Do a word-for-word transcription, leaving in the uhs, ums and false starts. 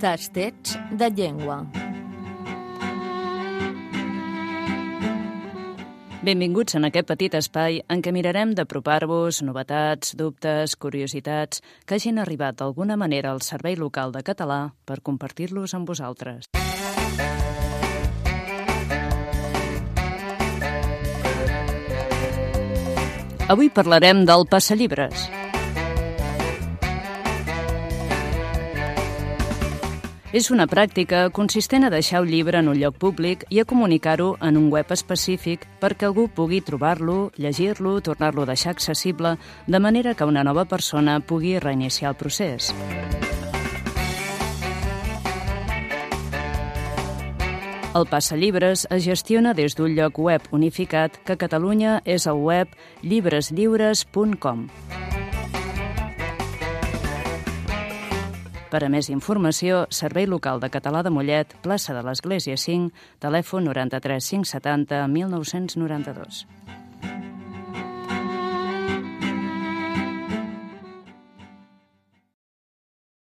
Tastets de llengua. Benvinguts en aquest petit espai en què mirarem d'apropar-vos novetats, dubtes, curiositats que hagin arribat d'alguna manera al Servei Local de Català per compartir-los amb vosaltres. Avui parlarem del passallibres. És una pràctica consistent a deixar un llibre en un lloc públic i a comunicar-ho en un web específic perquè algú pugui trobar-lo, llegir-lo, tornar-lo a deixar accessible, de manera que una nova persona pugui reiniciar el procés. El passallibres es gestiona des d'un lloc web unificat que a Catalunya és el web llibreslliures punt com. Per a més informació, Servei Local de Català de Mollet, plaça de l'Església cinc, telèfon noranta-tres cinc setanta mil nou-cents noranta-dos.